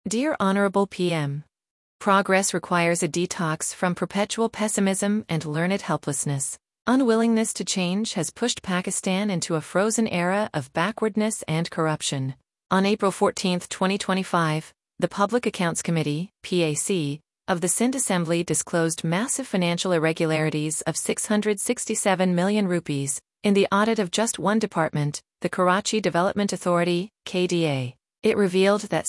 Dear Honorable PM, progress requires a detox from perpetual pessimism and learned helplessness. Unwillingness to change has pushed Pakistan into a frozen era of backwardness and corruption. On April 14, 2025, the Public Accounts Committee, PAC, of the Sindh Assembly disclosed massive financial irregularities of 667 million rupees in the audit of just one department, the Karachi Development Authority, KDA. It revealed that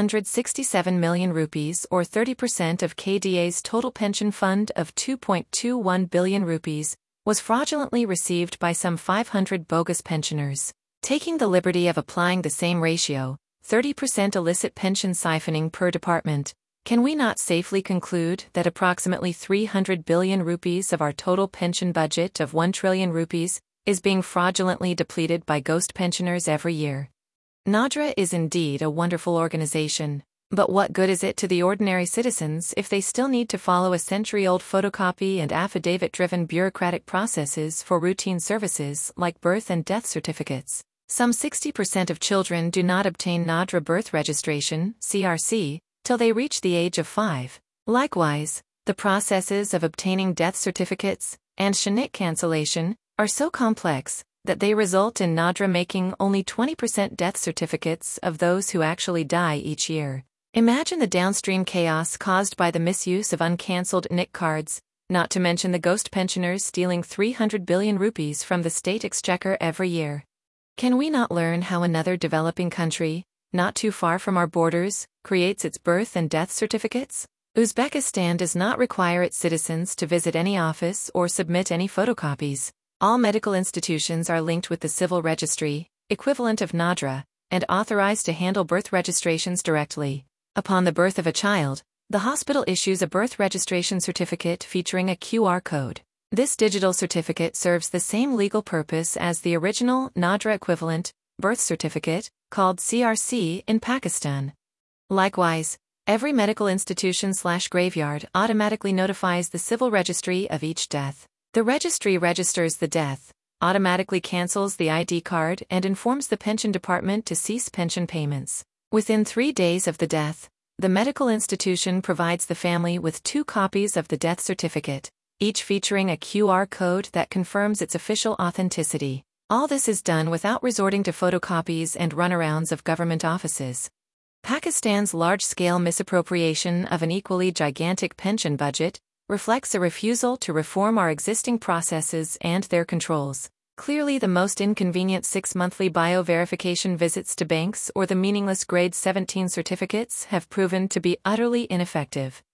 667 million rupees or 30% of KDA's total pension fund of 2.21 billion rupees was fraudulently received by some 500 bogus pensioners. Taking the liberty of applying the same ratio, 30% illicit pension siphoning per department, can we not safely conclude that approximately 300 billion rupees of our total pension budget of 1 trillion rupees is being fraudulently depleted by ghost pensioners every year? NADRA is indeed a wonderful organization, but what good is it to the ordinary citizens if they still need to follow a century-old photocopy and affidavit-driven bureaucratic processes for routine services like birth and death certificates? Some 60% of children do not obtain NADRA birth registration, CRC, till they reach the age of 5. Likewise, the processes of obtaining death certificates and SHANIC cancellation are so complex that they result in NADRA making only 20% death certificates of those who actually die each year. Imagine the downstream chaos caused by the misuse of uncancelled NIC cards, not to mention the ghost pensioners stealing 300 billion rupees from the state exchequer every year. Can we not learn how another developing country, not too far from our borders, creates its birth and death certificates? Uzbekistan does not require its citizens to visit any office or submit any photocopies. All medical institutions are linked with the civil registry, equivalent of NADRA, and authorized to handle birth registrations directly. Upon the birth of a child, the hospital issues a birth registration certificate featuring a QR code. This digital certificate serves the same legal purpose as the original NADRA equivalent, birth certificate, called CRC in Pakistan. Likewise, every medical institution/graveyard automatically notifies the civil registry of each death. The registry registers the death, automatically cancels the ID card and informs the pension department to cease pension payments. Within 3 days of the death, the medical institution provides the family with 2 copies of the death certificate, each featuring a QR code that confirms its official authenticity. All this is done without resorting to photocopies and runarounds of government offices. Pakistan's large-scale misappropriation of an equally gigantic pension budget reflects a refusal to reform our existing processes and their controls. Clearly, the most inconvenient 6-monthly bio-verification visits to banks or the meaningless grade 17 certificates have proven to be utterly ineffective.